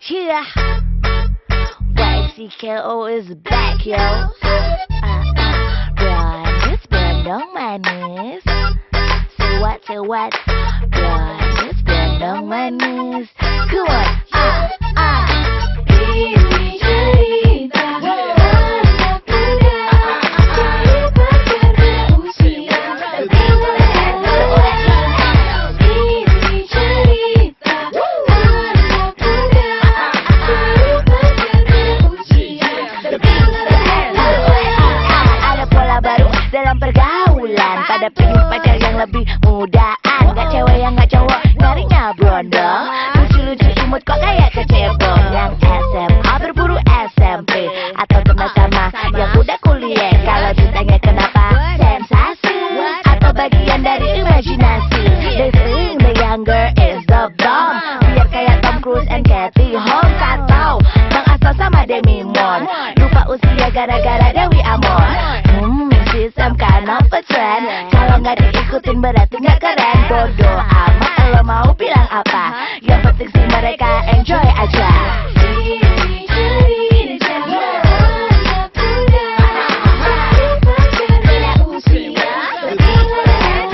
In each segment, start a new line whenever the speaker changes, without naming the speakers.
Yeah, YCKO is back, yo. Brandis Bandung manis. Say what? Brandis Bandung manis. Come on,
Ini cerita anak muda baru pacaran usia berbulan. Ini cerita anak muda baru pacaran usia berbulan.
Ada pola baru dalam pergaulan. Pada pengen pacar yang lebih mudaan. Gak cewek yang gak cowok, nyarinya brondong. Lucu-lucu imut kok kayak kecebong. Yang SMA berburu SMP, atau teman sama yang udah kuliah. Kalau ditanya kenapa, sensasi atau bagian dari imajinasi. They think the younger is the bomb. Biar kayak Tom Cruise and Katie Holmes. Atau Bang Aso sama Demi Moore. Lupa usia gara-gara Dewi Amor. She's some kind of a trend. Kalau nggak diikutin berarti nggak keren. Bodoh amat kalau mau bilang apa. Yang penting sih mereka enjoy aja.
Ini cerita anak muda baru pacaran usia berbulan.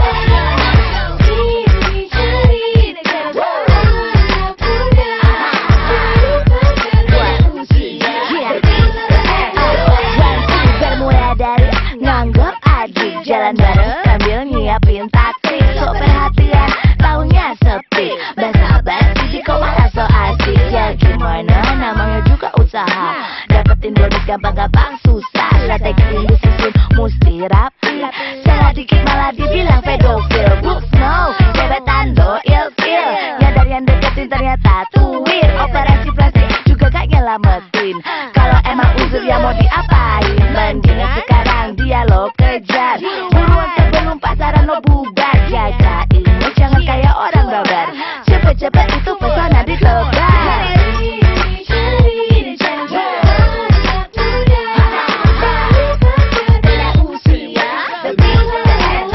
Ini cerita anak muda baru pacaran usia berbulan.
Bermula dari nganggap adik, jalan bareng sambil nyiapin taksi. Sok perhatian, taunya sepi. Basa-basi kok malah so asik. Ya gimana, namanya juga usaha. Dapetin bonus gampang-gampang susah. Strategi ini disusun mesti rapi. Salah dikit malah dibilang pedofil. Books no, gebetan lo ilfil. Nyadar yang deketin ternyata tuwir. Operasi plastik juga gak nyelamatin. Kalau emang uzur ya mau diapain. Mendingan sekarang dia lo kejar. Buruan sebelum pasaran lo bubar. Jaga ini jangan kayak orang babar. Cepet-cepet itu pesona ditebar.
Ini cerita anak muda baru pacaran usia berbulan.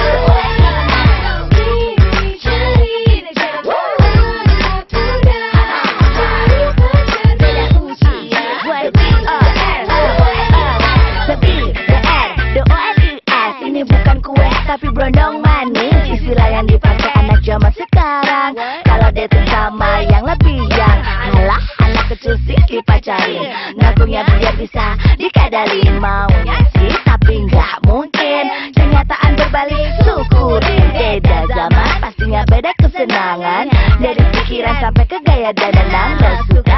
Ini cerita anak muda baru pacaran usia berbulan.
Sepi, DONIS. Ini bukan kue tapi brondong manis. Istilah yang dipakai anak zaman sekarang. Kalau dating sama yang lebih yang halah, anak kecil sih dipacarin. Ngakunya biar bisa dikadalin. Maunya sih tapi nggak mungkin. Kenyataan berbalik, syukurin. Beda zaman pastinya beda kesenangan. Dari pikiran sampai ke gaya dan dandan. Lo suka